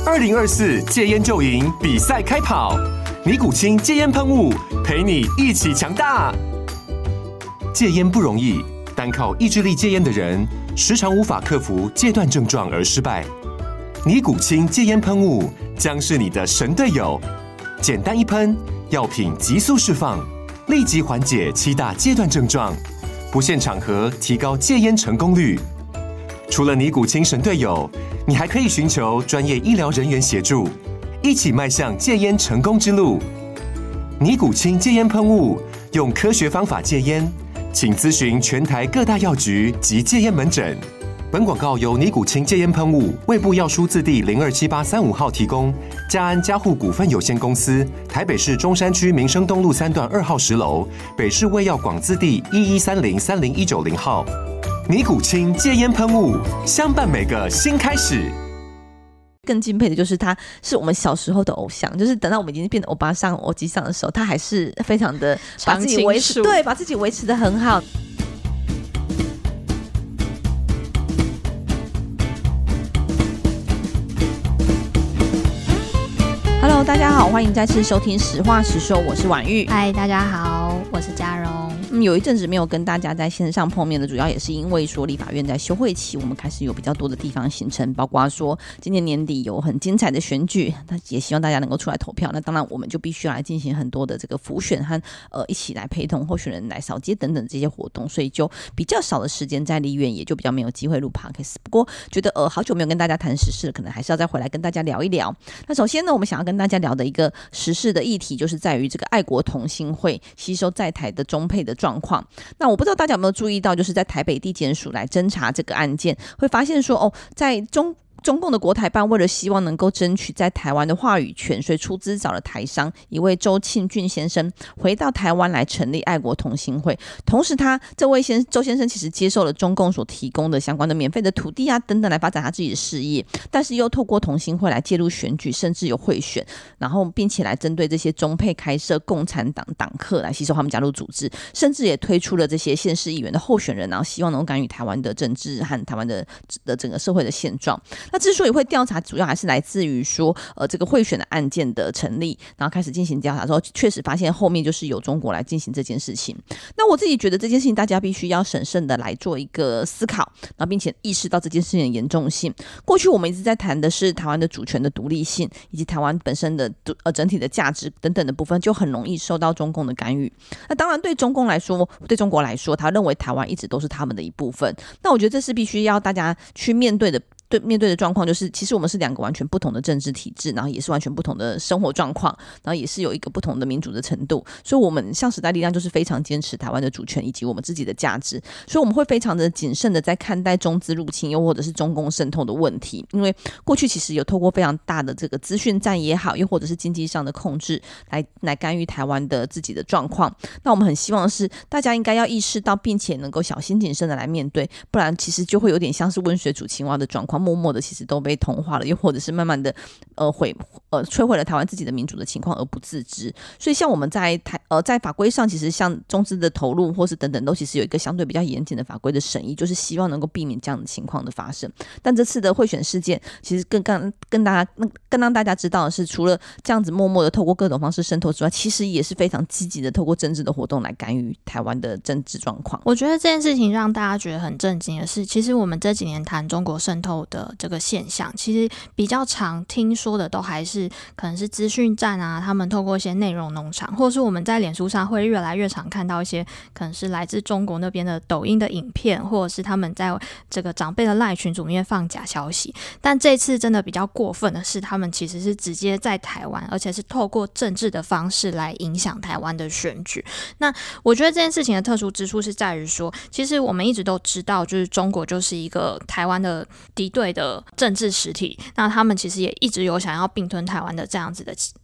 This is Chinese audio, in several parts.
2024戒烟就赢比赛开跑，尼古清戒烟喷雾陪你一起强大。戒烟不容易，单靠意志力戒烟的人，时常无法克服戒断症状而失败。尼古清戒烟喷雾将是你的神队友，简单一喷，药品急速释放，立即缓解7大戒断症状，不限场合提高戒烟成功率。除了尼古清神队友，你还可以寻求专业医疗人员协助，一起迈向戒烟成功之路。尼古清戒烟喷雾，用科学方法戒烟，请咨询全台各大药局及戒烟门诊。本广告由尼古清戒烟喷雾、卫部药书字第027835号提供，嘉安嘉护股份有限公司，台北市中山区民生东路3段2号10楼，北市卫药广字第1130-30190号。尼古清戒烟喷雾，相伴每个新开始。 更敬佩的就是他是我们小时候的偶像，就是等到我们已经变得欧巴桑、欧吉桑的时候，他还是非常的把自己维持，对，把自己维持得很好。Hello， 大家好，欢迎再次收听实话实说，我是婉玉。 嗨，大家好，我是嘉荣。 有一阵子没有跟大家在线上碰面的，主要也是因为说立法院在休会期，我们开始有比较多的地方行程，包括说今年年底有很精彩的选举，那也希望大家能够出来投票。那当然我们就必须要来进行很多的这个辅选和一起来陪同候选人来扫街等等这些活动，所以就比较少的时间在立院，也就比较没有机会录 podcast。不过觉得好久没有跟大家谈时事，可能还是要再回来跟大家聊一聊。那首先呢，我们想要跟大家聊的一个时事的议题，就是在于这个爱国同心会吸收在台的中配的状况。那我不知道大家有没有注意到，就是在台北地检署来侦查这个案件，会发现说在中共的国台办为了希望能够争取在台湾的话语权，所以出资找了台商一位周庆俊先生回到台湾来成立爱国同心会。同时这位周先生其实接受了中共所提供的相关的免费的土地啊等等来发展他自己的事业，但是又透过同心会来介入选举，甚至有贿选，然后并且来针对这些中配开设共产党党课来吸收他们加入组织，甚至也推出了这些县市议员的候选人，然后希望能够干预台湾的政治和台湾的整个社会的现状。那之所以会调查，主要还是来自于说这个贿选的案件的成立，然后开始进行调查之后，确实发现后面就是由中国来进行这件事情。那我自己觉得这件事情大家必须要审慎的来做一个思考，然后并且意识到这件事情的严重性。过去我们一直在谈的是台湾的主权的独立性，以及台湾本身的整体的价值等等的部分，就很容易受到中共的干预。那当然对中国来说，他认为台湾一直都是他们的一部分。那我觉得这是必须要大家去面对的状况，就是其实我们是两个完全不同的政治体制，然后也是完全不同的生活状况，然后也是有一个不同的民主的程度，所以我们像时代力量就是非常坚持台湾的主权以及我们自己的价值，所以我们会非常的谨慎的在看待中资入侵又或者是中共渗透的问题。因为过去其实有透过非常大的这个资讯战也好，又或者是经济上的控制来干预台湾的自己的状况。那我们很希望的是大家应该要意识到，并且能够小心谨慎的来面对，不然其实就会有点像是温水煮青蛙的状况，默默的其实都被同化了，又或者是慢慢的摧毁了台湾自己的民主的情况而不自知。所以像我们在法规上，其实像中资的投入或是等等，都其实有一个相对比较严谨的法规的审议，就是希望能够避免这样的情况的发生。但这次的贿选事件其实更让大家知道的是，除了这样子默默的透过各种方式渗透之外，其实也是非常积极的透过政治的活动来干预台湾的政治状况。 我觉得这件事情让大家觉得很震惊的是，其实我们这几年谈中国渗透的这个现象，其实比较常听说的都还是可能是资讯战啊，他们透过一些内容农场，或者是我们在脸书上会越来越常看到一些可能是来自中国那边的抖音的影片，或者是他们在这个长辈的LINE群组里面放假消息。但这次真的比较过分的是，他们其实是直接在台湾，而且是透过政治的方式来影响台湾的选举。那我觉得这件事情的特殊之处是在于说，其实我们一直都知道，就是中国就是一个台湾的敌对的政治实体，那他们其实也一直有想要并吞台湾的这样子的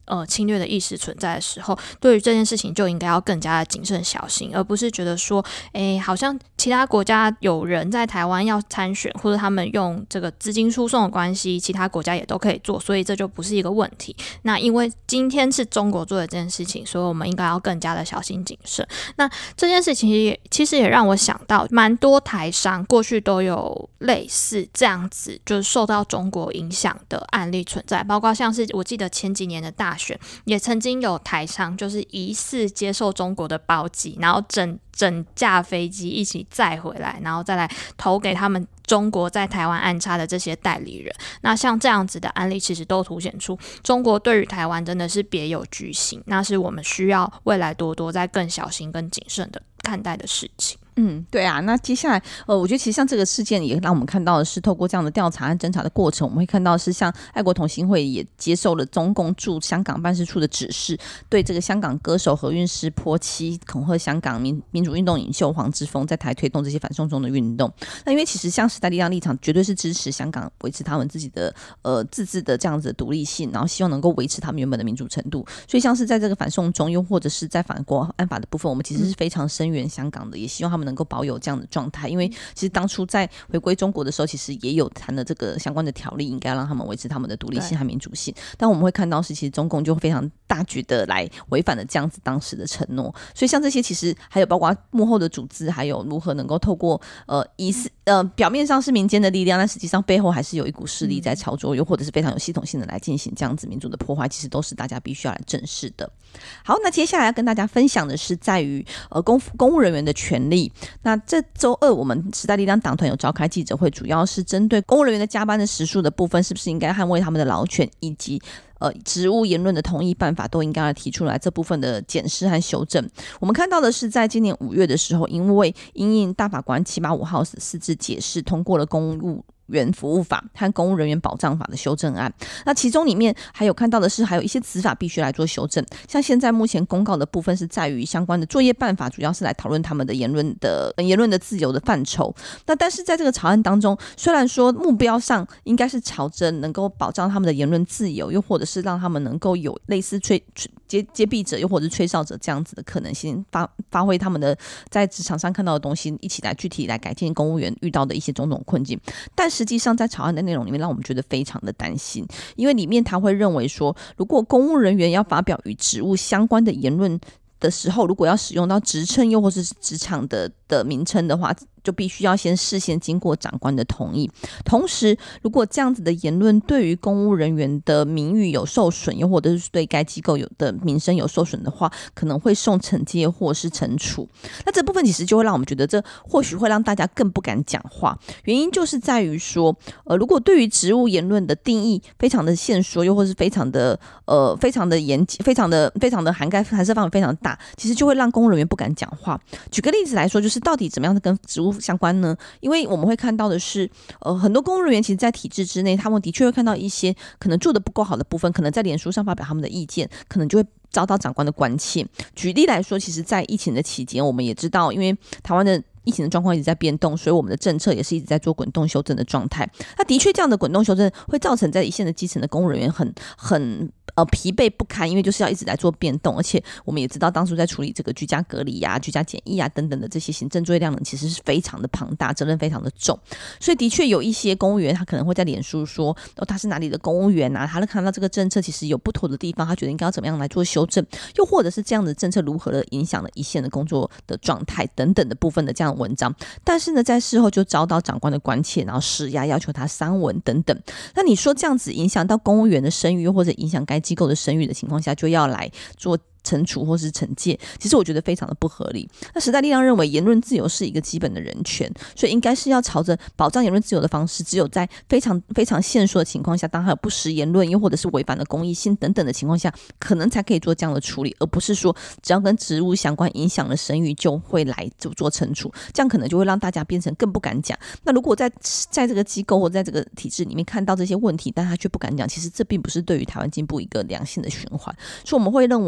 侵略的意识存在的时候，对于这件事情就应该要更加的谨慎小心，而不是觉得说好像其他国家有人在台湾要参选，或者他们用这个资金输送的关系，其他国家也都可以做，所以这就不是一个问题。那因为今天是中国做的这件事情，所以我们应该要更加的小心谨慎。那这件事情其实也让我想到，蛮多台商过去都有类似这样子就是受到中国影响的案例存在，包括像是我记得前几年的大选，也曾经有台商就是疑似接受中国的包机，然后整架飞机一起载回来，然后再来投给他们中国在台湾安插的这些代理人。那像这样子的案例其实都凸显出中国对于台湾真的是别有居心，那是我们需要未来多多再更小心跟谨慎的看待的事情。 对啊，那接下来我觉得其实像这个事件也让我们看到的是，透过这样的调查和侦查的过程，我们会看到是像爱国同心会也接受了中共驻香港办事处的指示，对这个香港歌手何韵诗泼漆，恐吓香港民主运动领袖黄之锋在台推动这些反送中的运动。那因为其实像时代力量立场绝对是支持香港维持他们自己的自治的这样子的独立性，然后希望能够维持他们原本的民主程度。所以像是在这个反送中又或者是在反国安法的部分，我们其实是非常声援香港的，也希望他们能够保有这样的状态。因为其实当初在回归中国的时候，其实也有谈了这个相关的条例，应该让他们维持他们的独立性和民主性。但我们会看到是其实中共就非常大举的来违反了这样子当时的承诺。所以像这些其实还有包括幕后的组织，还有如何能够透过表面上是民间的力量，但实际上背后还是有一股势力在操作，又或者是非常有系统性的来进行这样子民主的破坏，其实都是大家必须要来正视的。好，那接下来要跟大家分享的是在于公务人员的权利。那这周二我们时代力量党团有召开记者会，主要是针对公务人员的加班的时数的部分，是不是应该捍卫他们的劳权，以及职务言论的同意办法都应该要提出来这部分的检视和修正。我们看到的是在今年5月的时候，因为因应大法官785号4字解释通过了公务员服务法和公务人员保障法的修正案。那其中里面还有看到的是还有一些子法必须来做修正，像现在目前公告的部分是在于相关的作业办法，主要是来讨论他们的言论的自由的范畴。那但是在这个草案当中，虽然说目标上应该是朝着能够保障他们的言论自由，又或者是让他们能够有类似揭弊者又或者是吹哨者这样子的可能性，发挥他们的在职场上看到的东西，一起来具体来改进公务员遇到的一些种种困境。但实际上在草案的内容里面让我们觉得非常的担心，因为里面他会认为说，如果公务人员要发表与职务相关的言论的时候，如果要使用到职称又或是职场的名称的话，就必须要先事先经过长官的同意。同时，如果这样子的言论对于公务人员的名誉有受损，又或者是对该机构的名声有受损的话，可能会受惩戒或是惩处。那这部分其实就会让我们觉得，这或许会让大家更不敢讲话。原因就是在于说，如果对于职务言论的定义非常的限缩，又或是非常的严谨，非常的涵盖还是范围非常大，其实就会让公务人员不敢讲话。举个例子来说，就是到底怎么样的跟职务相关呢？因为我们会看到的是，很多公务人员其实在体制之内，他们的确会看到一些可能做得不够好的部分，可能在脸书上发表他们的意见，可能就会遭到长官的关切。举例来说，其实在疫情的期间，我们也知道，因为台湾的疫情的状况一直在变动，所以我们的政策也是一直在做滚动修正的状态。那的确这样的滚动修正会造成在一线的基层的公务人员很疲惫不堪，因为就是要一直来做变动，而且我们也知道当初在处理这个居家隔离啊、居家检疫啊等等的这些行政作业量呢，其实是非常的庞大，责任非常的重。所以的确有一些公务员他可能会在脸书说，他是哪里的公务员啊，他看到这个政策其实有不妥的地方，他觉得应该要怎么样来做修正，又或者是这样的政策如何的影响了一线的工作的状态等等的部分的这样的文章，但是呢在事后就遭到长官的关切，然后施压要求他删文等等。那你说这样子影响到公务员的声誉，又或者影响该机构的声誉的情况下，就要来做惩处或是惩戒，其实我觉得非常的不合理。那时代力量认为言论自由是一个基本的人权，所以应该是要朝着保障言论自由的方式，只有在非常非常限缩的情况下，当他有不实言论又或者是违反了公益性等等的情况下，可能才可以做这样的处理，而不是说只要跟职务相关影响了声誉就会来做惩处，这样可能就会让大家变成更不敢讲。那如果在这个机构或在这个体制里面看到这些问题，但他却不敢讲，其实这并不是对于台湾进步一个良性的循环。所以我们会认为第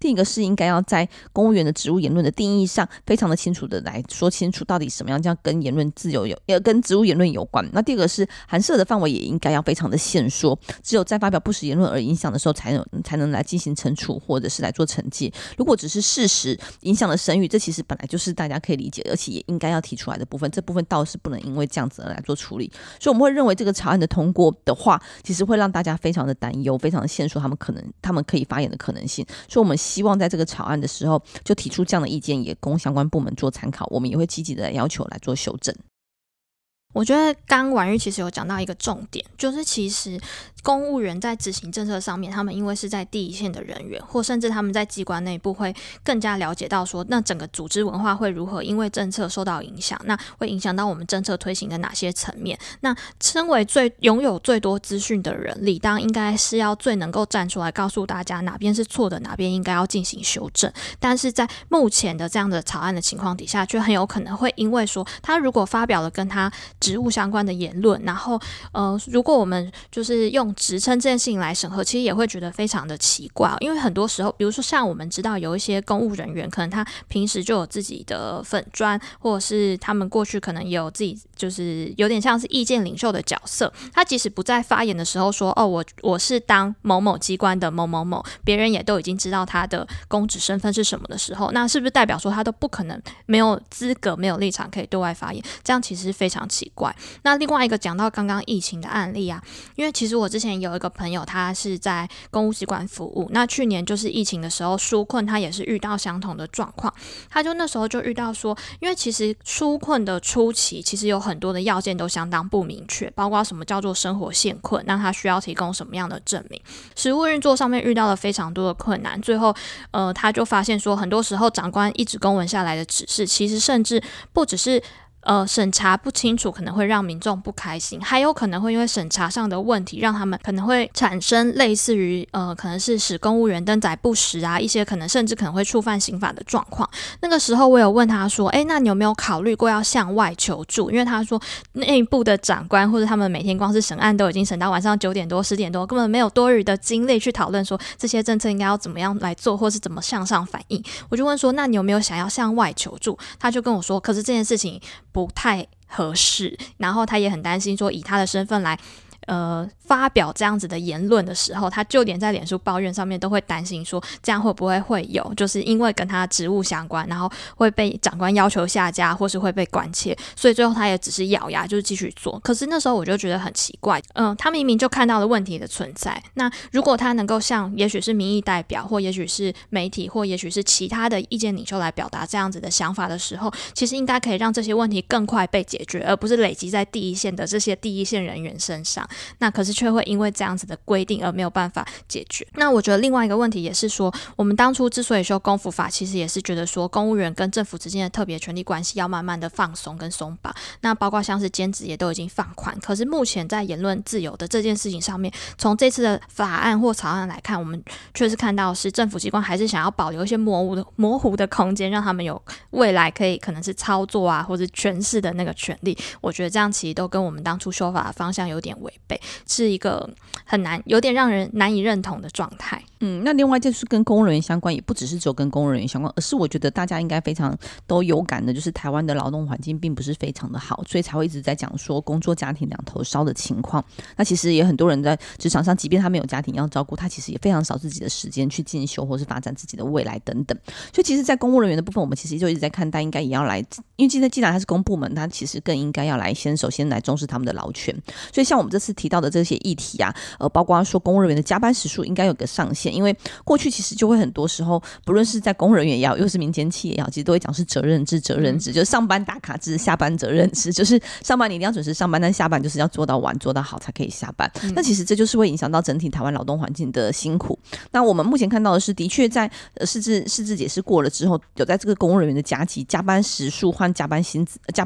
第一个是应该要在公务员的职务言论的定义上非常的清楚的来说清楚到底什么样叫跟言论自由跟职务言论有关。那第二个是函涉的范围也应该要非常的限缩，只有在发表不实言论而影响的时候才能来进行惩处或者是来做惩戒。如果只是事实影响了声誉，这其实本来就是大家可以理解而且也应该要提出来的部分，这部分倒是不能因为这样子而来做处理。所以我们会认为这个草案的通过的话，其实会让大家非常的担忧，非常的限缩他们可以发言的可能性。所以我们希望在这个草案的时候就提出这样的意见，也供相关部门做参考，我们也会积极的要求来做修正。 我觉得刚婉玉其实有讲到一个重点，就是其实公务员在执行政策上面，他们因为是在第一线的人员，或甚至他们在机关内部会更加了解到说，那整个组织文化会如何因为政策受到影响，那会影响到我们政策推行的哪些层面。那身为拥有最多资讯的人，理当应该是要最能够站出来告诉大家哪边是错的，哪边应该要进行修正。但是在目前的这样的草案的情况底下，却很有可能会因为说他如果发表了跟他职务相关的言论，然后如果我们就是用职称这件事情来审核，其实也会觉得非常的奇怪。因为很多时候比如说像我们知道有一些公务人员可能他平时就有自己的粉专，或者是他们过去可能也有自己就是有点像是意见领袖的角色，他即使不在发言的时候说我是当某某机关的某某某，别人也都已经知道他的公职身份是什么的时候，那是不是代表说他都不可能没有资格没有立场可以对外发言？这样其实非常奇怪。那另外一个讲到刚刚疫情的案例啊，因为其实我之前有一个朋友，他是在公务机关服务，那去年就是疫情的时候纾困，他也是遇到相同的状况。他就那时候就遇到说，因为其实纾困的初期其实有很多的要件都相当不明确，包括什么叫做生活现困，那他需要提供什么样的证明，实务运作上面遇到了非常多的困难。最后他就发现说，很多时候长官一纸公文下来的指示，其实甚至不只是审查不清楚可能会让民众不开心，还有可能会因为审查上的问题让他们可能会产生类似于可能是使公务员登载不实啊，一些可能甚至可能会触犯刑法的状况。那个时候我有问他说那你有没有考虑过要向外求助？因为他说内部的长官或者他们每天光是审案都已经审到晚上9点多10点多，根本没有多余的精力去讨论说这些政策应该要怎么样来做，或是怎么向上反映。我就问说那你有没有想要向外求助？他就跟我说可是这件事情不太合适，然后他也很担心说以他的身份来发表这样子的言论的时候，他就连在脸书抱怨上面都会担心说这样会不会有就是因为跟他职务相关，然后会被长官要求下架或是会被关切，所以最后他也只是咬牙就是继续做。可是那时候我就觉得很奇怪，他明明就看到了问题的存在，那如果他能够像也许是民意代表或也许是媒体或也许是其他的意见领袖来表达这样子的想法的时候，其实应该可以让这些问题更快被解决，而不是累积在第一线的这些第一线人员身上。那可是却会因为这样子的规定而没有办法解决。那我觉得另外一个问题也是说，我们当初之所以修公服法，其实也是觉得说公务员跟政府之间的特别权利关系要慢慢的放松跟松绑，那包括像是兼职也都已经放宽。可是目前在言论自由的这件事情上面，从这次的法案或草案来看，我们确实看到是政府机关还是想要保留一些模糊的空间，让他们有未来可能是操作啊或者诠释的那个权利。我觉得这样其实都跟我们当初修法的方向有点违背，是一个很有点让人难以认同的状态。 那另外就是跟公务人员相关，也不只是只有跟公务人员相关，而是我觉得大家应该非常都有感的，就是台湾的劳动环境并不是非常的好，所以才会一直在讲说工作家庭两头烧的情况。那其实也很多人在职场上，即便他没有家庭要照顾，他其实也非常少自己的时间去进修或是发展自己的未来等等。所以其实在公务人员的部分，我们其实就一直在看待应该也要来，因为既然他是公部门，他其实更应该要来首先来重视他们的劳权。所以像我们这次提到的这些议题啊，包括说公务人员的加班时数应该有个上限，因为过去其实就会很多时候，不论是在公务人员也好，又是民间企业也好，其实都会讲是责任制，就是上班打卡制，下班责任制，就是上班你一定要准时上班，但下班就是要做到晚做到好才可以下班。那其实这就是会影响到整体台湾劳动环境的辛苦。那我们目前看到的是，的确在释字解释过了之后，有在这个公务人员的加班时数和加班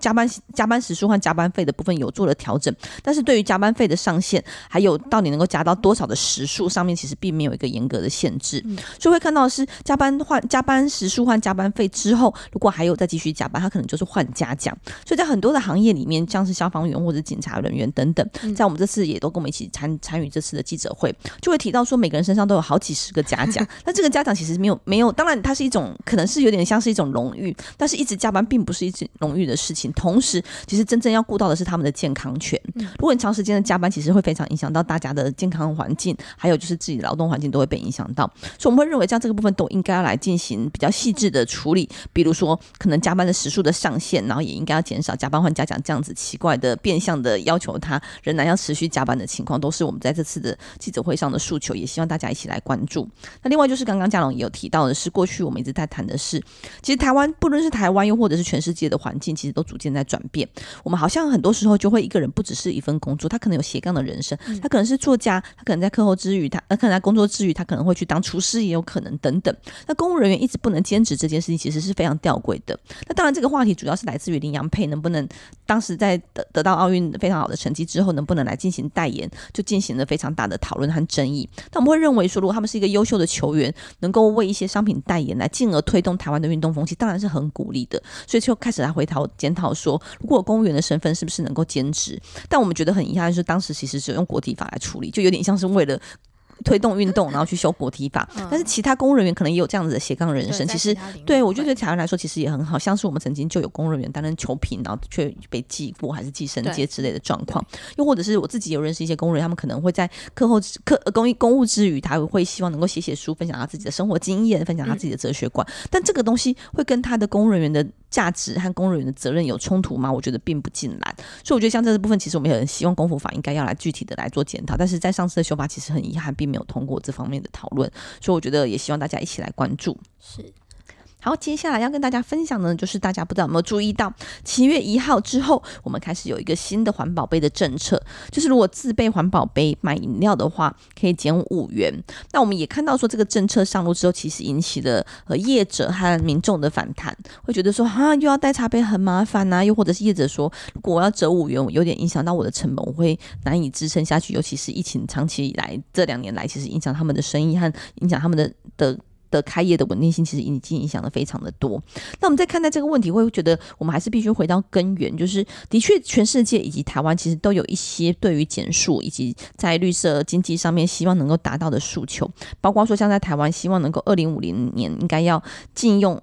加班时数和加班费的部分有做了调整，但是对于加班费的上限还有到底能够加到多少的时数上面，其实并没有一个严格的限制，所以会看到的是加班时数换加班费之后，如果还有再继续加班，他可能就是换嘉奖。所以在很多的行业里面，像是消防员或者警察人员等等，在我们这次也都跟我们一起参与这次的记者会，就会提到说每个人身上都有好几十个嘉奖。那这个嘉奖其实没有，当然它是一种可能是有点像是一种荣誉，但是一直加班并不是一种荣誉的事情。同时，其实真正要顾到的是他们的健康权。如果你长时间的加班，其实会非常影响到大家的健康环境，还有就是自己的劳动环境都会被影响到。所以我们会认为像这个部分都应该要来进行比较细致的处理，比如说可能加班的时数的上限，然后也应该要减少加班换嘉奖这样子奇怪的变相的要求他仍然要持续加班的情况，都是我们在这次的记者会上的诉求，也希望大家一起来关注。那另外就是刚刚嘉龙也有提到的是，过去我们一直在谈的是，其实台湾不论是台湾又或者是全世界的环境，其实都逐渐在转变。我们好像很多时候就会一个人不只是一份工作，他可能有斜杠的人生，他可能是作家，他可能在课后之余，他可能在工作之余，他可能会去当厨师，也有可能等等。那公务人员一直不能兼职这件事情，其实是非常吊诡的。那当然，这个话题主要是来自于林洋配能不能当时在得到奥运非常好的成绩之后，能不能来进行代言，就进行了非常大的讨论和争议。但我们会认为说，如果他们是一个优秀的球员，能够为一些商品代言，来进而推动台湾的运动风气，当然是很鼓励的。所以就开始来检讨说，如果有公务员的身份，是不是能够兼职？但我们觉得很遗憾的是，当时其实是用国体法来处理，就有点像是为了推动运动然后去修国体法，但是其他公务人员可能也有这样子的斜杠人生，其实对我觉得对台湾来说其实也很好，像是我们曾经就有公务人员担任球评然后却被记过还是记升阶之类的状况，又或者是我自己有认识一些公务人员，他们可能会在公务之余，他会希望能够写书，分享他自己的生活经验，分享他自己的哲学观，但这个东西会跟他的公务人员的价值和公务人员的责任有冲突吗？我觉得并不尽然。所以我觉得像这个部分，其实我们也很希望公辅法应该要来具体的来做检讨，但是在上次的修法其实很遗憾并没有通过这方面的讨论，所以我觉得也希望大家一起来关注。 是。 好，接下来要跟大家分享的呢，就是大家不知道有没有注意到，7月1号之后，我们开始有一个新的环保杯的政策，就是如果自备环保杯买饮料的话，可以减5元。那我们也看到说，这个政策上路之后，其实引起了业者和民众的反弹，会觉得说又要带茶杯很麻烦啊，又或者是业者说，如果我要折5元，有点影响到我的成本，我会难以支撑下去。尤其是疫情长期以来这2年来，其实影响他们的生意和影响他们的开业的稳定性，其实已经影响的非常的多。那我们在看待这个问题，会觉得我们还是必须回到根源，就是的确全世界以及台湾其实都有一些对于减塑以及在绿色经济上面希望能够达到的诉求，包括说像在台湾希望能够2050年应该要禁用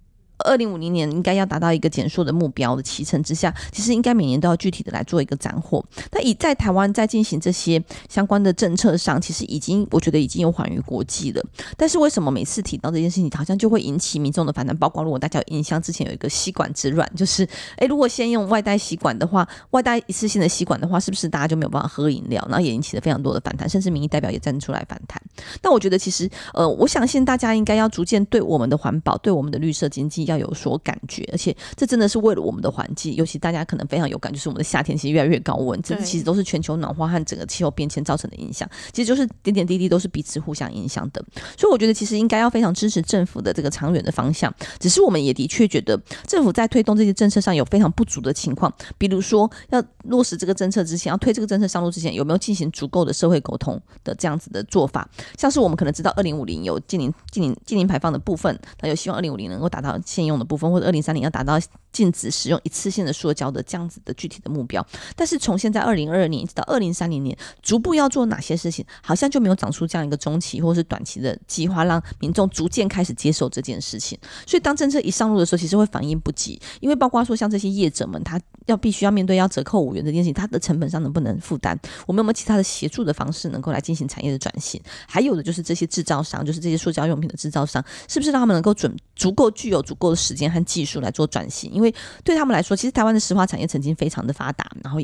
2050年应该要达到一个减塑的目标的期程之下，其实应该每年都要具体的来做一个斩获。那在台湾在进行这些相关的政策上，其实我觉得已经有缓于国际了。但是为什么每次提到这件事情，好像就会引起民众的反弹？包括如果大家有印象，之前有一个吸管之乱，就是如果先用外带吸管的话，外带一次性的吸管的话，是不是大家就没有办法喝饮料？然后也引起了非常多的反弹，甚至民意代表也站出来反弹。但我觉得其实我相信大家应该要逐渐对我们的环保，对我们的绿色经济要有所感觉，而且这真的是为了我们的环境，尤其大家可能非常有感，就是我们的夏天其实越来越高温，这其实都是全球暖化和整个气候变迁造成的影响，其实就是点点滴滴都是彼此互相影响的。所以我觉得其实应该要非常支持政府的这个长远的方向，只是我们也的确觉得政府在推动这些政策上有非常不足的情况，比如说要落实这个政策之前，要推这个政策上路之前，有没有进行足够的社会沟通的这样子的做法？像是我们可能知道2050有净零排放的部分，那有希望2050能够达到现用的部分，或者2030要达到禁止使用一次性的塑胶的这样子的具体的目标。但是从现在2022年一直到2030年，逐步要做哪些事情，好像就没有长出这样一个中期或是短期的计划，让民众逐渐开始接受这件事情。所以当政策一上路的时候，其实会反应不及，因为包括说像这些业者们，他必须要面对要折扣5元这件事情，他的成本上能不能负担？我们有没有其他的协助的方式能够来进行产业的转型？还有的就是这些制造商，就是这些塑胶用品的制造商，是不是让他们能够具有足够的时间和技术来做转型？因为对他们来说，其实台湾的石化产业曾经非常的发达，然后也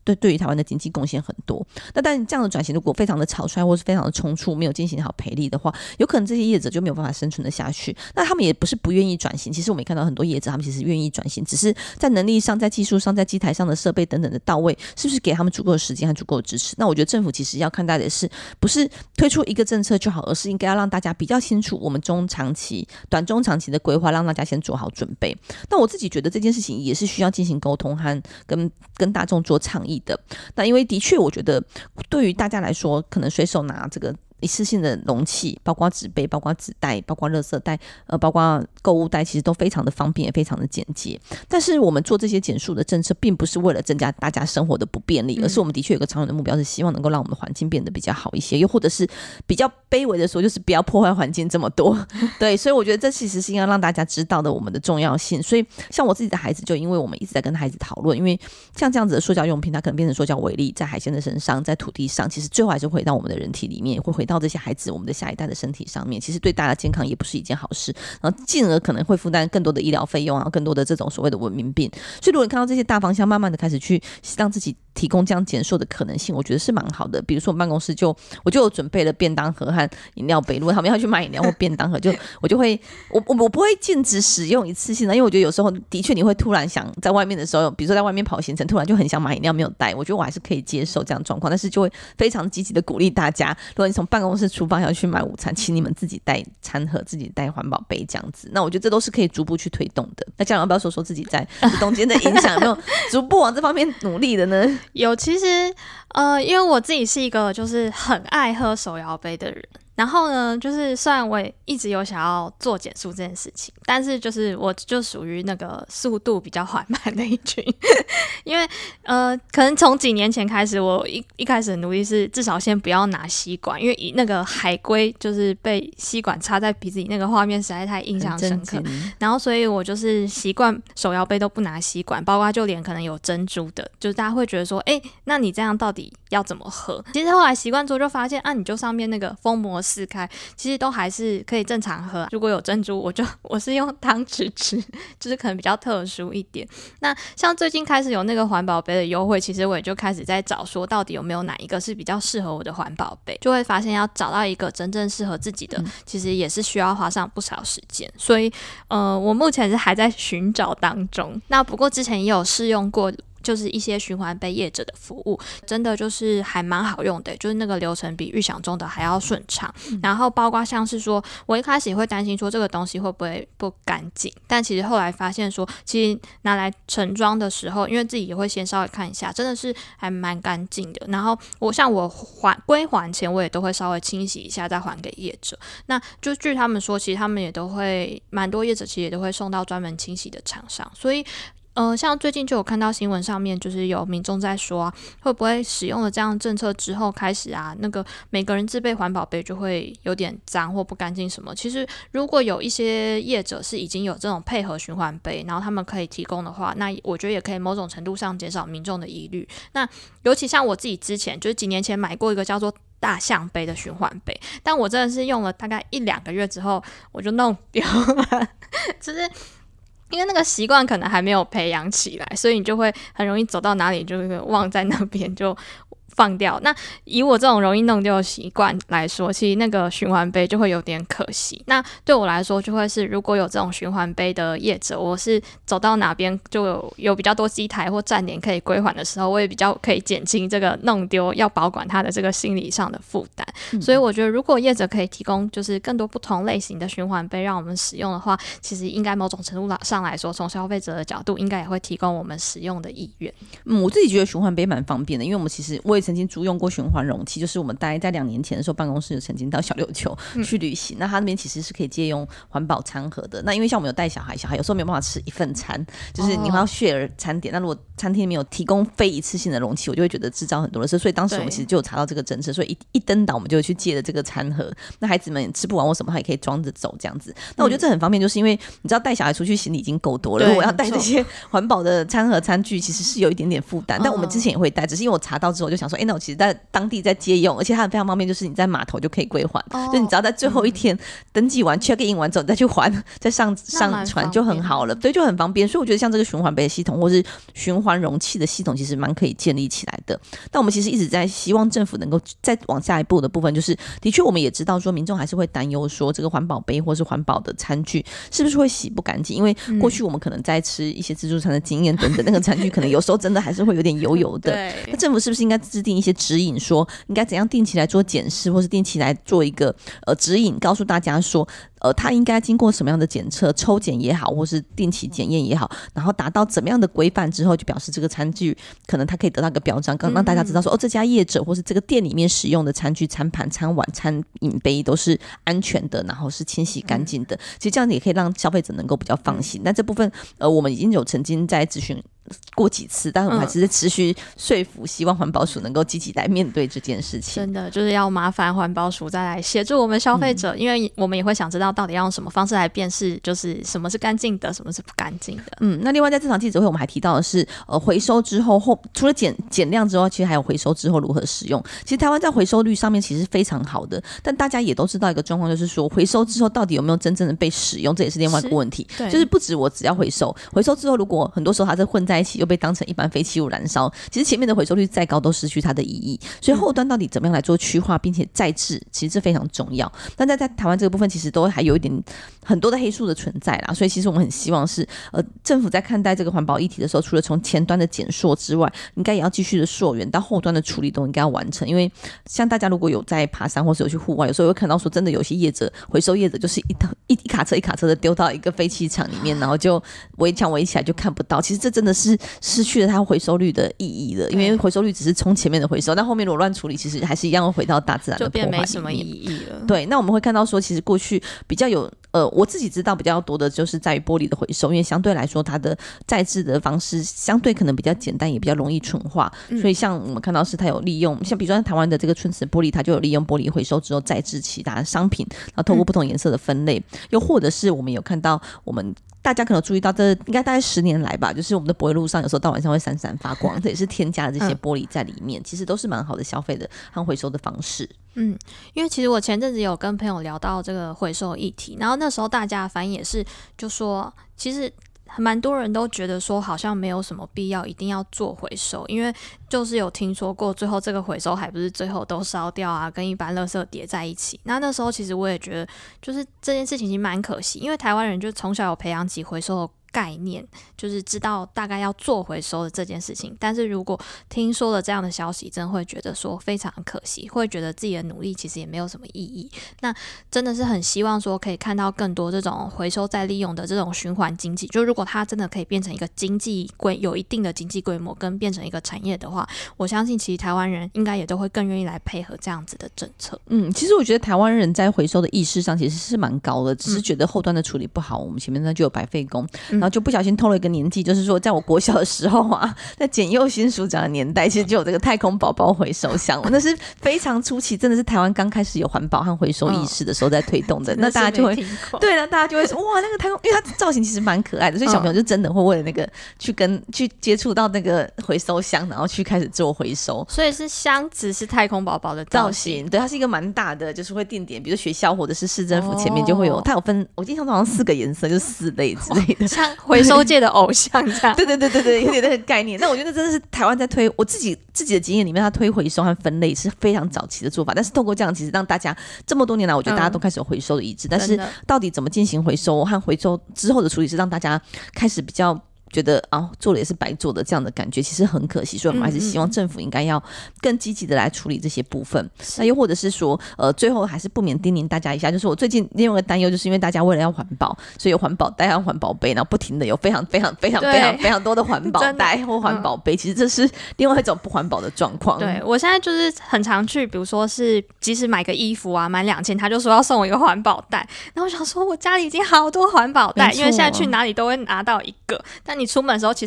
对于台湾的经济贡献很多。那但这样的转型如果非常的草率或是非常的冲突，没有进行好培力的话，有可能这些业者就没有办法生存的下去。那他们也不是不愿意转型，其实我们也看到很多业者他们其实愿意转型，只是在能力上、在技术上、在机台上的设备等等的到位，是不是给他们足够的时间和足够的支持？那我觉得政府其实要看待的是，不是推出一个政策就好，而是应该要让大家比较清楚我们中长期、短中长期的规划，让大家先做好准备。那我自己觉得这件事情也是需要进行沟通和跟大众做倡议的。那因为的确，我觉得对于大家来说，可能随手拿这个一次性的容器，包括纸杯、包括纸袋、包括垃圾袋、包括购物袋，其实都非常的方便，也非常的简洁。但是我们做这些减塑的政策，并不是为了增加大家生活的不便利，而是我们的确有个长远的目标，是希望能够让我们的环境变得比较好一些，又或者是比较卑微的说，就是不要破坏环境这么多。对，所以我觉得这其实是应该让大家知道的我们的重要性。所以像我自己的孩子，就因为我们一直在跟孩子讨论，因为像这样子的塑胶用品，它可能变成塑胶微粒，在海鲜的身上，在土地上，其实最后还是回到我们的人体里面，会回到这些孩子我们的下一代的身体上面，其实对大家健康也不是一件好事，然后进而可能会负担更多的医疗费用，然后更多的这种所谓的文明病。所以如果你看到这些大方向慢慢的开始去让自己提供这样减塑的可能性，我觉得是蛮好的。比如说我们办公室我就有准备了便当盒和饮料杯，如果他们要去买饮料或便当盒，我就会我不会禁止使用一次性的，因为我觉得有时候的确你会突然想在外面的时候，比如说在外面跑行程，突然就很想买饮料没有带，我觉得我还是可以接受这样的状况，但是就会非常积极的鼓励大家，如果你从办公室出发要去买午餐，请你们自己带餐盒，自己带环保杯这样子。那我觉得这都是可以逐步去推动的。那家长要不要说说自己在中间的影响有没有逐步往这方面努力的呢？ 有，其实因为我自己是一个就是很爱喝手摇杯的人，然后呢，就是虽然我也一直有想要做减塑这件事情，但是就是我就属于那个速度比较缓慢的一群，因为可能从几年前开始，我一开始的努力是至少先不要拿吸管，因为以那个海龟就是被吸管插在鼻子里那个画面实在太印象深刻，然后所以我就是习惯手摇杯都不拿吸管，包括就连可能有珍珠的，就是大家会觉得说，那你这样到底要怎么喝？其实后来习惯之后就发现，你就上面那个封膜撕开，其实都还是可以正常喝。如果有珍珠，我是用汤匙吃，就是可能比较特殊一点。那像最近开始有那个环保杯的优惠，其实我也就开始在找说到底有没有哪一个是比较适合我的环保杯，就会发现要找到一个真正适合自己的，其实也是需要花上不少时间。所以我目前是还在寻找当中。那不过之前也有试用过，就是一些循环杯业者的服务，真的就是还蛮好用的，就是那个流程比预想中的还要顺畅。然后包括像是说，我一开始也会担心说这个东西会不会不干净，但其实后来发现说，其实拿来盛装的时候，因为自己也会先稍微看一下，真的是还蛮干净的。然后我归还前，我也都会稍微清洗一下再还给业者。那就据他们说，其实他们也都会蛮多业者其实也都会送到专门清洗的厂商，所以像最近就有看到新闻上面，就是有民众在说会不会使用了这样的政策之后开始那个每个人自备环保杯就会有点脏或不干净什么。其实如果有一些业者是已经有这种配合循环杯，然后他们可以提供的话，那我觉得也可以某种程度上减少民众的疑虑。那尤其像我自己之前就是几年前买过一个叫做大象杯的循环杯，但我真的是用了大概1-2个月之后我就弄丢了，就是因为那个习惯可能还没有培养起来，所以你就会很容易走到哪里就忘在那边就放掉。那以我这种容易弄丢的习惯来说，其实那个循环杯就会有点可惜。那对我来说就会是，如果有这种循环杯的业者，我是走到哪边就有比较多机台或站点可以归还的时候，我也比较可以减轻这个弄丢要保管它的这个心理上的负担。所以我觉得如果业者可以提供就是更多不同类型的循环杯让我们使用的话，其实应该某种程度上来说，从消费者的角度应该也会提供我们使用的意愿。 我自己觉得循环杯蛮方便的，因为我也曾经租用过循环容器，就是我们大概在2年前的时候，办公室有曾经到小琉球去旅行，那他那边其实是可以借用环保餐盒的。那因为像我们有带小孩有时候没有办法吃一份餐，就是你会要 share 餐点，那如果餐厅没有提供非一次性的容器，我就会觉得制造很多的事。所以当时我们其实就有查到这个政策，所以一登岛我们就去借了这个餐盒，那孩子们吃不完或什么他也可以装着走这样子。那我觉得这很方便，就是因为你知道带小孩出去行李已经够多了，如果要带这些环保的餐盒餐具其实是有一点点负担，但我们之前也会带，只是因为我查到之后就想说说，那我其实在当地在借用，而且它很非常方便，就是你在码头就可以归还，就你只要在最后一天登记完 check in 完之后，你再去还，再上船就很好了，对，就很方便。所以我觉得像这个循环杯的系统或是循环容器的系统，其实蛮可以建立起来的。但我们其实一直在希望政府能够再往下一步的部分，就是的确我们也知道说民众还是会担忧说这个环保杯或是环保的餐具是不是会洗不干净，因为过去我们可能在吃一些自助餐的经验等等，那个餐具可能有时候真的还是会有点油油的。那政府是不是应该制定一些指引，说应该怎样定期来做检视，或是定期来做一个指引，告诉大家说它应该经过什么样的检测，抽检也好，或是定期检验也好，然后达到怎么样的规范之后，就表示这个餐具可能它可以得到一个标章，让大家知道说这家业者或是这个店里面使用的餐具、餐盘、餐碗、餐饮杯都是安全的，然后是清洗干净的。其实这样也可以让消费者能够比较放心。但这部分我们已经有曾经在咨询过几次，但我们还是在持续说服，希望环保署能够积极来面对这件事情。 真的就是要麻烦环保署再来协助我们消费者，因为我们也会想知道到底要用什么方式来辨识，就是什么是干净的，什么是不干净的。 那另外在这场记者会我们还提到的是回收之后除了减量之后，其实还有回收之后如何使用。其实台湾在回收率上面其实非常好的，但大家也都知道一个状况，就是说回收之后到底有没有真正的被使用，这也是另外一个问题。就是不止我只要回收之后，如果很多时候它是混在一起又被当成一般废弃物燃烧，其实前面的回收率再高都失去它的意义。所以后端到底怎么样来做区化并且再制，其实这非常重要。但在台湾这个部分其实都还有一点很多的黑数的存在啦，所以其实我们很希望是政府在看待这个环保议题的时候，除了从前端的减塑之外，应该也要继续的溯源到后端的处理都应该要完成。因为像大家如果有在爬山或是有去户外，有时候会看到说真的有些回收业者就是一卡车一卡车的丢到一个废弃场里面，然后就围墙围起来就看不到。其实这真的是失去了它回收率的意义了，因为回收率只是冲前面的回收，但后面如果乱处理，其实还是一样会回到大自然的破坏里面，就变没什么意义了。对，那我们会看到说其实过去比较有我自己知道比较多的就是在于玻璃的回收，因为相对来说它的再制的方式相对可能比较简单，也比较容易纯化，所以像我们看到是它有利用，像比如说台湾的这个春瓷玻璃，它就有利用玻璃回收之后再制其他的商品，然后透过不同颜色的分类，又或者是我们有看到大家可能注意到这应该大概10年来吧，就是我们的柏油路上有时候到晚上会闪闪发光，这也是添加了这些玻璃在里面，其实都是蛮好的消费的和回收的方式。 因为其实我前阵子有跟朋友聊到这个回收议题，然后那时候大家的反应也是就说其实蛮多人都觉得说好像没有什么必要一定要做回收，因为就是有听说过最后这个回收还不是最后都烧掉啊，跟一般垃圾叠在一起。那时候其实我也觉得就是这件事情其实蛮可惜，因为台湾人就从小有培养起回收的概念，就是知道大概要做回收的这件事情，但是如果听说了这样的消息，真的会觉得说非常可惜，会觉得自己的努力其实也没有什么意义。那真的是很希望说可以看到更多这种回收再利用的这种循环经济，就如果它真的可以变成一个有一定的经济规模跟变成一个产业的话，我相信其实台湾人应该也都会更愿意来配合这样子的政策。 其实我觉得台湾人在回收的意识上其实是蛮高的，只是觉得后端的处理不好，我们前面就有白费工，然后就不小心透了一个年纪，就是说在我国小的时候啊，在简佑新署长的年代，其实就有这个太空宝宝回收箱，那是非常初期，真的是台湾刚开始有环保和回收意识的时候在推动的。那大家就会对了，大家就会说哇，那个太空，因为它造型其实蛮可爱的，所以小朋友就真的会为了那个去接触到那个回收箱，然后去开始做回收。 所以是箱子是太空宝宝的造型， 对，它是一个蛮大的，就是会定点，比如学校或者是市政府前面就会有，它有分，我印象中好像4个颜色，就是4类之类的， 像回收界的偶像这样。 对，有点那个概念。那我觉得真的是台湾在推，我自己的经验里面，它推回收和分类是非常早期的做法，但是透过这样，其实让大家这么多年来，我觉得大家都开始有回收的意志，但是到底怎么进行回收和回收之后的处理，是让大家开始比较觉得做了也是白做的这样的感觉，其实很可惜。所以我们还是希望政府应该要更积极的来处理这些部分。那又或者是说最后还是不免叮咛大家一下，就是我最近另外一个担忧，就是因为大家为了要环保，所以有环保袋和环保杯，然后不停的有非常多的环保袋或环保杯，其实这是另外一种不环保的状况。 对，我现在就是很常去，比如说是即使买个衣服啊，满2000，他就说要送我一个环保袋，然后我想说我家里已经好多环保袋，因为现在去哪里都会拿到一个，但你出门的时候其实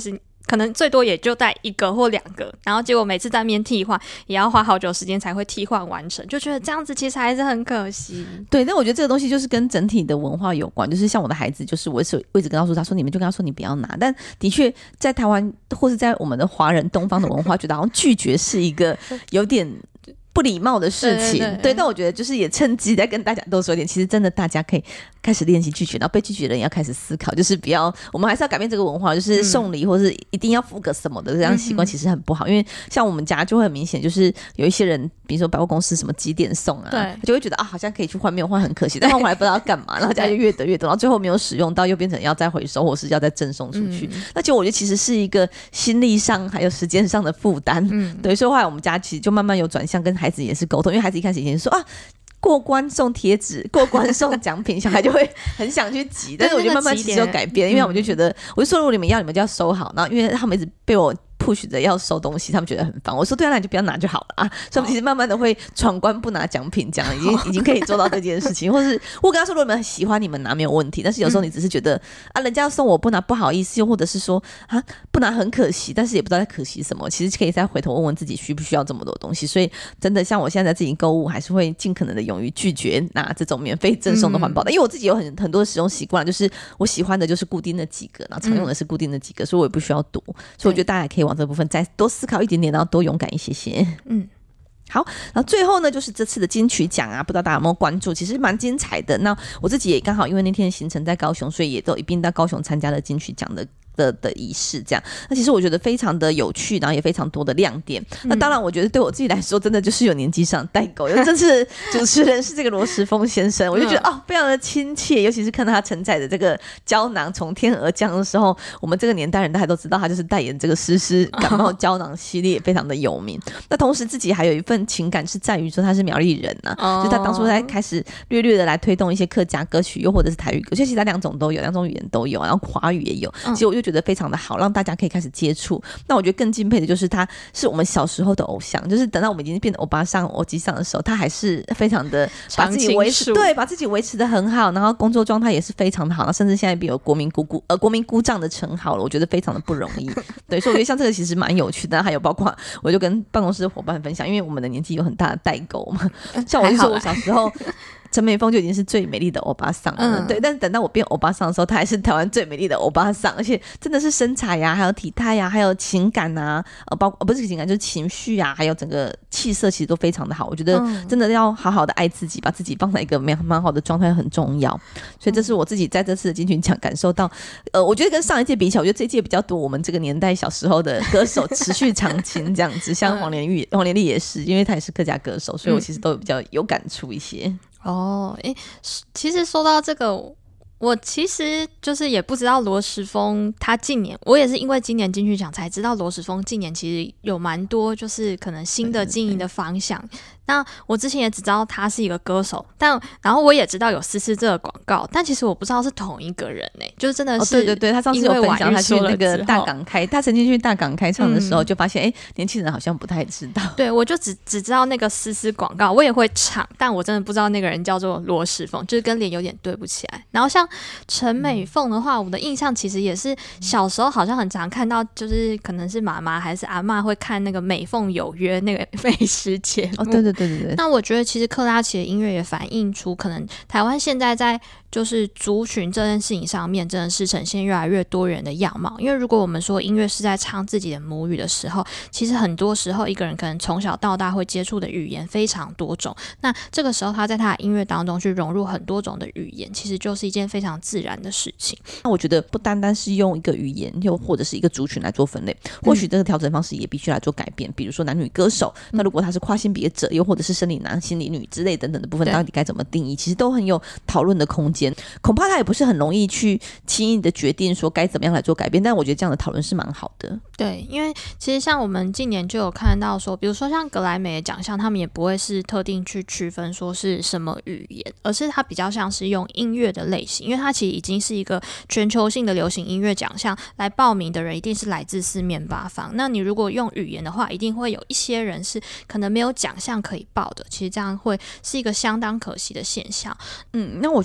可能最多也就带1个或2个，然后结果每次在面替换也要花好久时间才会替换完成，就觉得这样子其实还是很可惜。 对，但我觉得这个东西就是跟整体的文化有关，就是像我的孩子，就是我一直跟他说你们就跟他说你不要拿，但的确在台湾或是在我们的华人东方的文化，觉得好像拒绝是一个有点不礼貌的事情，对，但我觉得就是也趁机再跟大家多说一点，其实真的大家可以开始练习拒绝，然后被拒绝的人也要开始思考，就是不要，我们还是要改变这个文化，就是送礼或是一定要付个什么的这样习惯其实很不好，因为像我们家就会很明显，就是有一些人，比如说百货公司什么几点送啊，就会觉得啊好像可以去换，没有换很可惜，但换回来不知道要干嘛，然后家就越得越多，然后最后没有使用到，又变成要再回收或是要再赠送出去，那就我觉得其实是一个心力上还有时间上的负担，对，所以后来我们家其实就慢慢有转向跟孩子也是沟通，因为孩子一开始以前说啊过关送贴纸，过关送奖品，小孩就会很想去集，但是我觉得慢慢其实有改变，因为我们就觉得，我就说如果你们要，你们就要收好，然后因为他们一直被我push 着要收东西，他们觉得很烦。我说对啊，那你就不要拿就好了啊。所以我们其实慢慢的会闯关不拿奖品，这样已经可以做到这件事情。或是我跟他说，如果你们喜欢，你们拿没有问题。但是有时候你只是觉得啊，人家要送我不拿不好意思，又或者是说啊不拿很可惜，但是也不知道在可惜什么。其实可以再回头问问自己需不需要这么多东西。所以真的像我现在在自己购物，还是会尽可能的勇于拒绝拿这种免费赠送的环保袋，因为我自己有很多使用习惯，就是我喜欢的就是固定的几个，然后常用的是固定的几个，所以我也不需要多。所以我觉得大家也可以往这部分再多思考一点点，然后多勇敢一些些。好，然后最后呢，就是这次的金曲奖啊，不知道大家有没有关注？其实蛮精彩的。那我自己也刚好因为那天的行程在高雄，所以也都一并到高雄参加了金曲奖的仪式，这样。那其实我觉得非常的有趣，然后也非常多的亮点。那当然，我觉得对我自己来说，真的就是有年纪上代沟。因为这次主持人是这个罗时丰先生，我就觉得非常的亲切，尤其是看到他承载的这个胶囊从天而降的时候，我们这个年代人大家都知道，他就是代言这个湿湿感冒胶囊系列，非常的有名。那同时自己还有一份情感是在于说他是苗栗人啊，就他当初在开始略略的来推动一些客家歌曲，又或者是台语歌，其实他两种都有，两种语言都有，然后华语也有。其实我就觉得非常的好，让大家可以开始接触。那我觉得更敬佩的就是他是我们小时候的偶像，就是等到我们已经变得欧巴桑、欧吉桑的时候，他还是非常的把自己维持，对，把自己维持的很好，然后工作状态也是非常的好，甚至现在有国民姑丈的称号了，我觉得非常的不容易。对，所以我觉得像这个其实蛮有趣的。还有包括我就跟办公室的伙伴分享，因为我们的年纪有很大的代沟嘛，像我就说我小时候陈美凤就已经是最美丽的欧巴桑了，对。但是等到我变欧巴桑的时候，她还是台湾最美丽的欧巴桑，而且真的是身材呀，还有体态呀，还有情感啊，包括不是情感就是情绪啊，还有整个气色其实都非常的好。我觉得真的要好好的爱自己，把自己放在一个蛮好的状态很重要。所以这是我自己在这次的金曲奖感受到，我觉得跟上一届比起来，我觉得这一届比较多我们这个年代小时候的歌手持续长青这样子，像黄连丽也是，因为她也是客家歌手，所以我其实都比较有感触一些。 其实说到这个，我其实就是也不知道罗时丰他近年，我也是因为今年金曲奖才知道罗时丰近年其实有蛮多就是可能新的经营的方向。那我之前也只知道他是一个歌手，然后我也知道有丝丝这个广告，但其实我不知道是同一个人就是真的是对，他上次有分享他去那个大港开，他曾经去大港开唱的时候，就发现年轻人好像不太知道。 对，我就只知道那个丝丝广告，我也会唱，但我真的不知道那个人叫做罗时丰，就是跟脸有点对不起来。然后像陈美凤的话，我的印象其实也是小时候好像很常看到，就是可能是妈妈还是阿嬷会看那个美凤有约那个美食节目。 对。 那我觉得其实克拉奇的音乐也反映出可能台湾现在在就是族群这件事情上面真的是呈现越来越多元的样貌。因为如果我们说音乐是在唱自己的母语的时候，其实很多时候一个人可能从小到大会接触的语言非常多种，那这个时候他在他的音乐当中去融入很多种的语言，其实就是一件非常自然的事情。 那我觉得不单单是用一个语言又或者是一个族群来做分类，或许这个调整方式也必须来做改变。比如说男女歌手，那如果他是跨性别者，又或者是生理男心理女之类等等的部分，到底该怎么定义，其实都很有讨论的空间。恐怕他也不是很容易去轻易的决定说该怎么样来做改变，但我觉得这样的讨论是蛮好的。 对，因为其实像我们近年就有看到说，比如说像格莱美的奖项，他们也不会是特定去区分说是什么语言，而是它比较像是用音乐的类型，因为它其实已经是一个全球性的流行音乐奖项，来报名的人一定是来自四面八方。那你如果用语言的话，一定会有一些人是可能没有奖项可以报的，其实这样会是一个相当可惜的现象。 那我觉得音乐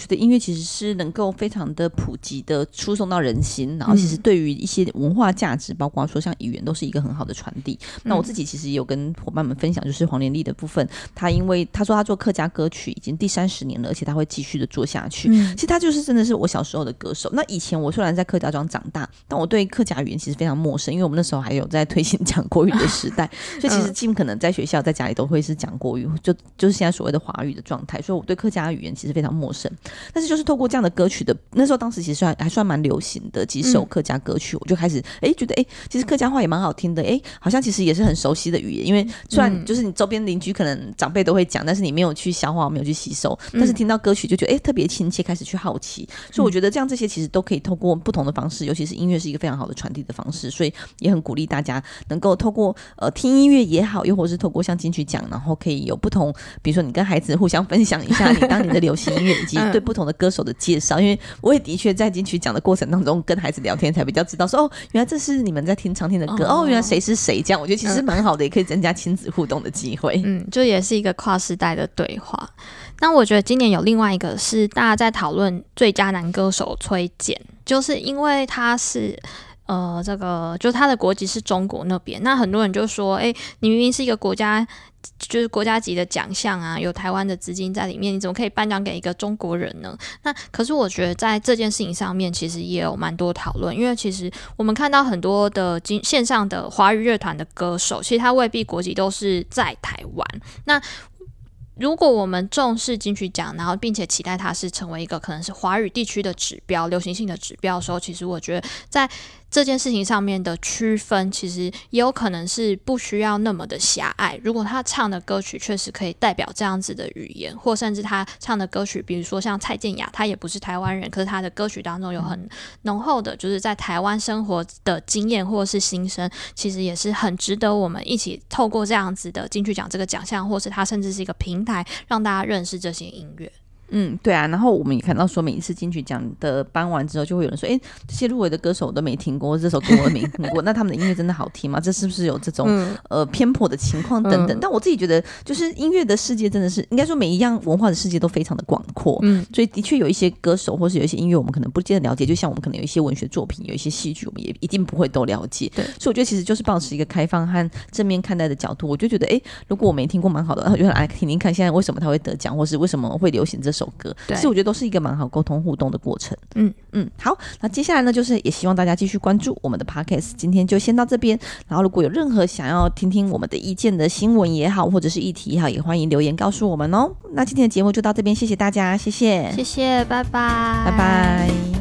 其实是能够非常的普及的输送到人心，然后其实对于一些文化价值，包括说像语言都是一个很好的传递。那我自己其实也有跟伙伴们分享，就是黄连丽的部分，他因为他说他做客家歌曲已经第30年了，而且他会继续的做下去。其实他就是真的是我小时候的歌手。那以前我虽然在客家庄长大，但我对客家语言其实非常陌生，因为我们那时候还有在推行讲国语的时代，所以其实尽可能在学校在家里都会是讲国语，就是现在所谓的华语的状态，所以我对客家语言其实非常陌生。但是就是透过这样的歌曲的，那时候当时其实还算蛮流行的几首客家歌曲，我就开始觉得其实客家话也蛮好听的，好像其实也是很熟悉的语言，因为虽然就是你周边邻居可能长辈都会讲，但是你没有去消化，没有去吸收，但是听到歌曲就觉得特别亲切，开始去好奇。所以我觉得这些其实都可以透过不同的方式，尤其是音乐是一个非常好的传递的方式，所以也很鼓励大家能够透过听音乐也好，又或是透过像金曲奖，然后可以有不同，比如说你跟孩子互相分享一下你当年的流行音乐以及对不同的歌手的介绍，因为我也的确在金曲奖的过程当中跟孩子聊天才比较知道说原来这是你们在常听的歌，原来谁是谁，这样我觉得其实蛮好的，也可以增加亲子互动的机会。 就也是一个跨世代的对话。那我觉得今年有另外一个是大家在讨论最佳男歌手崔健，就是因为他是这个就他的国籍是中国那边，那很多人就说你明明是一个国家就是国家级的奖项啊，有台湾的资金在里面，你怎么可以颁奖给一个中国人呢？那可是我觉得在这件事情上面其实也有蛮多讨论，因为其实我们看到很多的线上的华语乐团的歌手，其实他未必国籍都是在台湾。那如果我们重视金曲奖，然后并且期待它是成为一个可能是华语地区的指标、流行性的指标的时候，其实我觉得在这件事情上面的区分其实也有可能是不需要那么的狭隘。如果他唱的歌曲确实可以代表这样子的语言，或甚至他唱的歌曲比如说像蔡健雅，他也不是台湾人，可是他的歌曲当中有很浓厚的就是在台湾生活的经验或是心声，其实也是很值得我们一起透过这样子的金曲奖这个奖项，或是它甚至是一个平台让大家认识这些音乐。 对啊，然后我们也看到说每一次金曲奖的颁完之后就会有人说这些入围的歌手我都没听过，这首歌我没听过那他们的音乐真的好听吗？这是不是有这种偏颇的情况等等。但我自己觉得就是音乐的世界真的是应该说每一样文化的世界都非常的广阔，所以的确有一些歌手或是有一些音乐我们可能不见得了解，就像我们可能有一些文学作品有一些戏剧我们也一定不会都了解。对，所以我觉得其实就是保持一个开放和正面看待的角度，我就觉得如果我没听过蛮好的，然后就来听听看现在为什么他会得奖，或是为什么会流行这首歌，其实我觉得都是一个蛮好沟通互动的过程。好，那接下来呢就是也希望大家继续关注我们的 podcast， 今天就先到这边，然后如果有任何想要听听我们的意见的新闻也好或者是议题也好，也欢迎留言告诉我们哦。那今天的节目就到这边，谢谢大家，谢谢， 拜拜， 拜拜。